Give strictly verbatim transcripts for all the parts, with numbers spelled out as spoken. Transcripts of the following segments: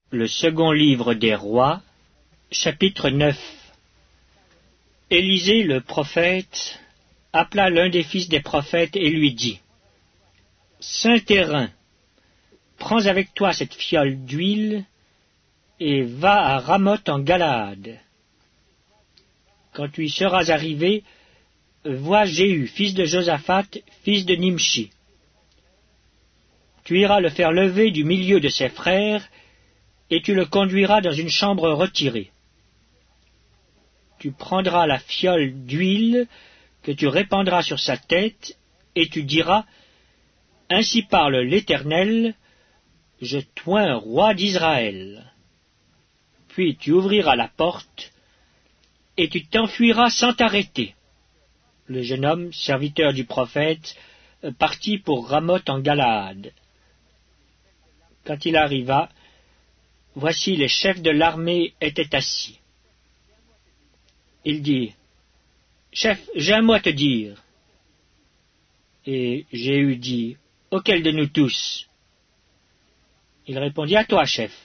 Le second livre des rois, chapitre neuf. Élisée le prophète appela l'un des fils des prophètes et lui dit : Saint-Hérin, prends avec toi cette fiole d'huile et va à Ramoth en Galaad. Quand tu y seras arrivé, vois Jéhu, fils de Josaphat, fils de Nimshi. Tu iras le faire lever du milieu de ses frères, et tu le conduiras dans une chambre retirée. Tu prendras la fiole d'huile que tu répandras sur sa tête, et tu diras : Ainsi parle l'Éternel, je t'oins roi d'Israël. Puis tu ouvriras la porte, et tu t'enfuiras sans t'arrêter. Le jeune homme, serviteur du prophète, partit pour Ramoth en Galaad. Quand il arriva, voici les chefs de l'armée étaient assis. Il dit : Chef, j'ai un mot à te dire. Et Jéhu dit : Auquel de nous tous ? Il répondit : À toi, chef.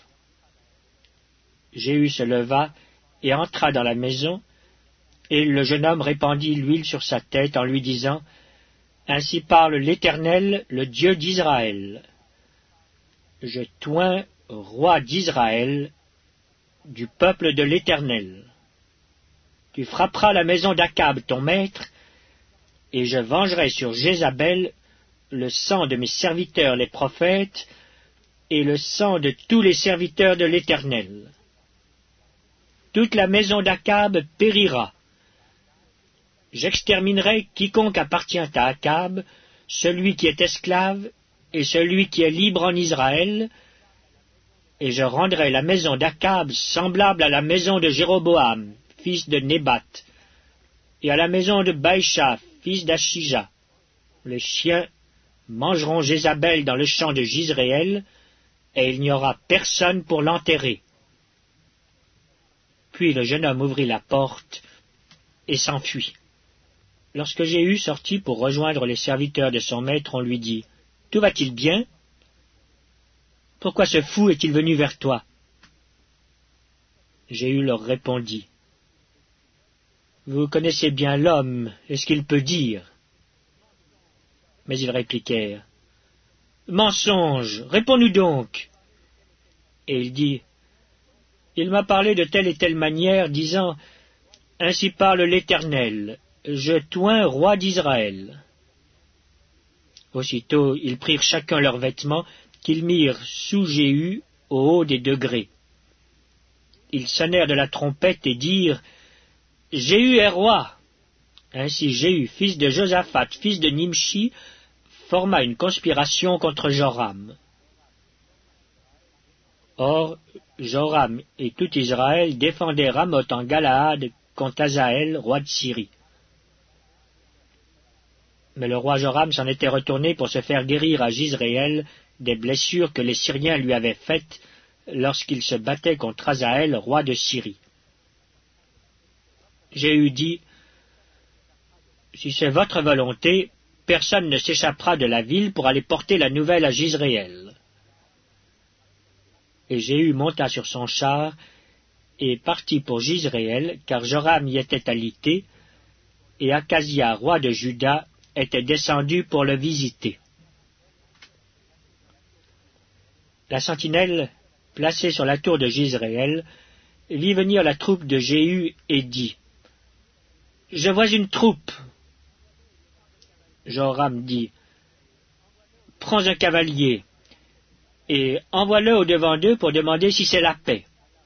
Jéhu se leva et entra dans la maison, et le jeune homme répandit l'huile sur sa tête en lui disant : Ainsi parle l'Éternel, le Dieu d'Israël. Je t'oins roi d'Israël, du peuple de l'Éternel. Tu frapperas la maison d'Akab, ton maître, et je vengerai sur Jézabel le sang de mes serviteurs les prophètes, et le sang de tous les serviteurs de l'Éternel. Toute la maison d'Akab périra. J'exterminerai quiconque appartient à Akab, celui qui est esclave et celui qui est libre en Israël, et je rendrai la maison d'Akab semblable à la maison de Jéroboam, fils de Nébat, et à la maison de Baïcha, fils d'Achija. Les chiens mangeront Jézabel dans le champ de Jizréel, et il n'y aura personne pour l'enterrer. Puis le jeune homme ouvrit la porte et s'enfuit. Lorsque Jéhu sortit pour rejoindre les serviteurs de son maître, on lui dit : Tout va-t-il bien ? Pourquoi ce fou est-il venu vers toi ? Jéhu leur répondit : Vous connaissez bien l'homme et ce qu'il peut dire. Mais ils répliquèrent : Mensonge, réponds-nous donc. Et il dit : Il m'a parlé de telle et telle manière, disant : Ainsi parle l'Éternel, je t'oins roi d'Israël. Aussitôt ils prirent chacun leurs vêtements, qu'ils mirent sous Jéhu au haut des degrés. Ils sonnèrent de la trompette et dirent : Jéhu est roi. Ainsi Jéhu, fils de Josaphat, fils de Nimshi, forma une conspiration contre Joram. Or, Joram et tout Israël défendaient Ramoth en Galaad contre Hazaël, roi de Syrie. Mais le roi Joram s'en était retourné pour se faire guérir à Jizréel des blessures que les Syriens lui avaient faites lorsqu'il se battait contre Hazaël, roi de Syrie. Jéhu dit : Si c'est votre volonté, personne ne s'échappera de la ville pour aller porter la nouvelle à Jizréel. Et Jéhu monta sur son char et partit pour Jizréel, car Joram y était alité, et Akazia, roi de Juda, était descendu pour le visiter. La sentinelle, placée sur la tour de Jizréel, vit venir la troupe de Jéhu et dit : Je vois une troupe. Joram dit : Prends un cavalier, et envoie-le au-devant d'eux pour demander si c'est la paix.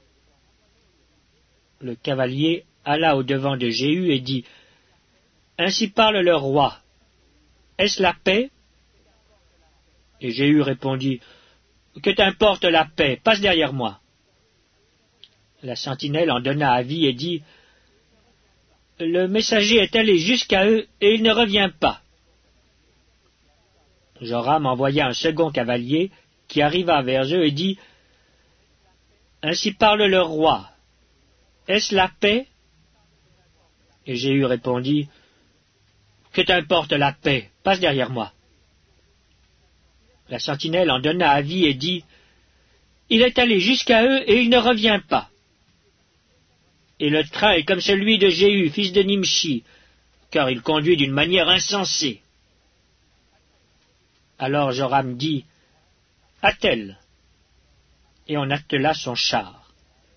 Le cavalier alla au-devant de Jéhu et dit : Ainsi parle le roi. Est-ce la paix ? Et Jéhu répondit : Que t'importe la paix, passe derrière moi. La sentinelle en donna avis et dit : Le messager est allé jusqu'à eux et il ne revient pas. Joram envoya un second cavalier qui arriva vers eux et dit : Ainsi parle le roi. Est-ce la paix ? Et Jéhu répondit : Que t'importe la paix, passe derrière moi. La sentinelle en donna avis et dit : il est allé jusqu'à eux et il ne revient pas. Et le train est comme celui de Jéhu, fils de Nimshi, car il conduit d'une manière insensée. » Alors Joram dit, « Attelle !» Et on attela son char.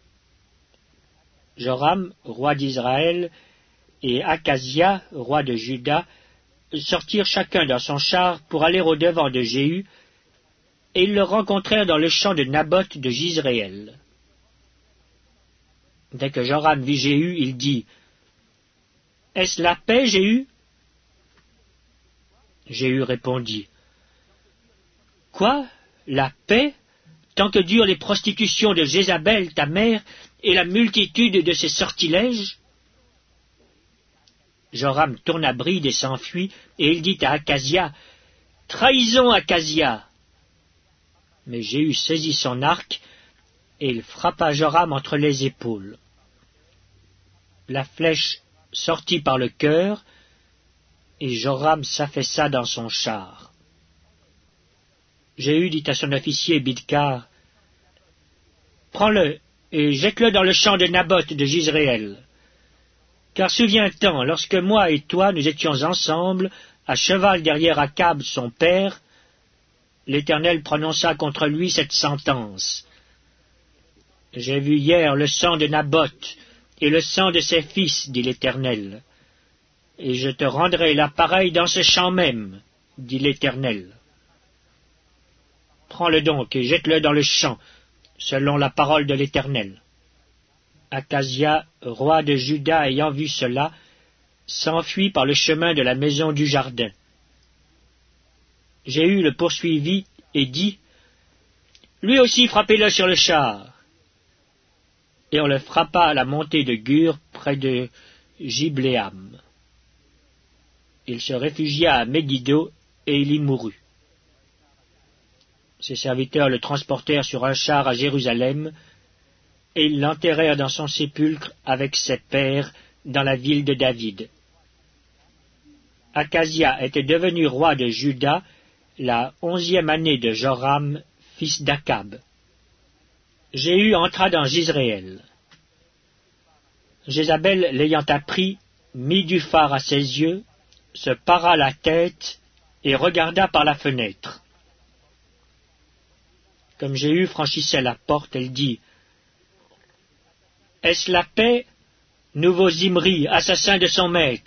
Joram, roi d'Israël, et Akazia, roi de Juda, sortirent chacun dans son char pour aller au-devant de Jéhu, et ils le rencontrèrent dans le champ de Naboth de Jizréel. Dès que Joram vit Jéhu, il dit, « Est-ce la paix, Jéhu ?» Jéhu répondit, « Quoi, la paix, tant que durent les prostitutions de Jézabel, ta mère, et la multitude de ses sortilèges ?» Joram tourna bride et s'enfuit, et il dit à Akazia, « Trahison, Akazia !» Mais Jéhu saisit son arc, et il frappa Joram entre les épaules. La flèche sortit par le cœur, et Joram s'affaissa dans son char. Jéhu dit à son officier Bidkar, « Prends-le et jette-le dans le champ de Naboth de Jizréel. Car souviens-t'en, lorsque moi et toi nous étions ensemble, à cheval derrière Akab son père, l'Éternel prononça contre lui cette sentence. J'ai vu hier le sang de Naboth et le sang de ses fils, dit l'Éternel, et je te rendrai la pareille dans ce champ même, dit l'Éternel. Prends-le donc et jette-le dans le champ, selon la parole de l'Éternel. » Akazia, roi de Juda, ayant vu cela, s'enfuit par le chemin de la maison du jardin. Jéhu le poursuivit et dit, « Lui aussi frappez-le sur le char. » Et on le frappa à la montée de Gur, près de Gibléam. Il se réfugia à Megiddo, et il y mourut. Ses serviteurs le transportèrent sur un char à Jérusalem, et ils l'enterrèrent dans son sépulcre avec ses pères dans la ville de David. Akazia était devenu roi de Juda la onzième année de Joram, fils d'Akab. Jéhu entra dans Jizréel. Jézabel, l'ayant appris, mit du fard à ses yeux, se para la tête et regarda par la fenêtre. Comme Jéhu franchissait la porte, elle dit, « Est-ce la paix, nouveau Zimri, assassin de son maître ?»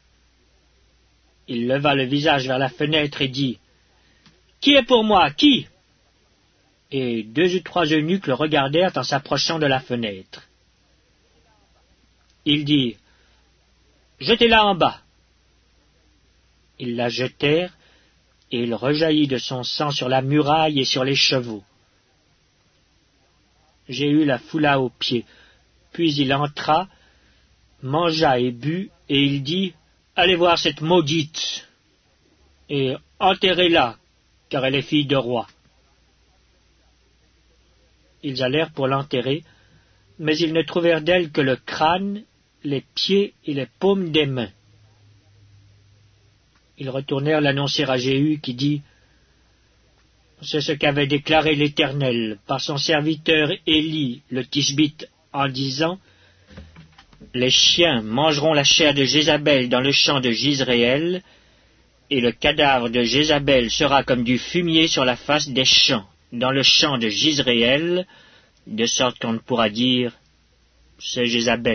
Il leva le visage vers la fenêtre et dit, « Qui est pour moi, qui ?» Et deux ou trois eunuques le regardèrent en s'approchant de la fenêtre. Il dit, « Jetez-la en bas. » Ils la jetèrent, et il rejaillit de son sang sur la muraille et sur les chevaux. Jéhu la foula aux pieds, puis il entra, mangea et but, et il dit, « Allez voir cette maudite, et enterrez-la, car elle est fille de roi. » Ils allèrent pour l'enterrer, mais ils ne trouvèrent d'elle que le crâne, les pieds et les paumes des mains. Ils retournèrent l'annoncer à Jéhu, qui dit, « C'est ce qu'avait déclaré l'Éternel par son serviteur Élie le Tishbite, en disant, « Les chiens mangeront la chair de Jézabel dans le champ de Jizréel, et le cadavre de Jézabel sera comme du fumier sur la face des champs, dans le champ de Jizréel, de sorte qu'on ne pourra dire, c'est Jézabel. »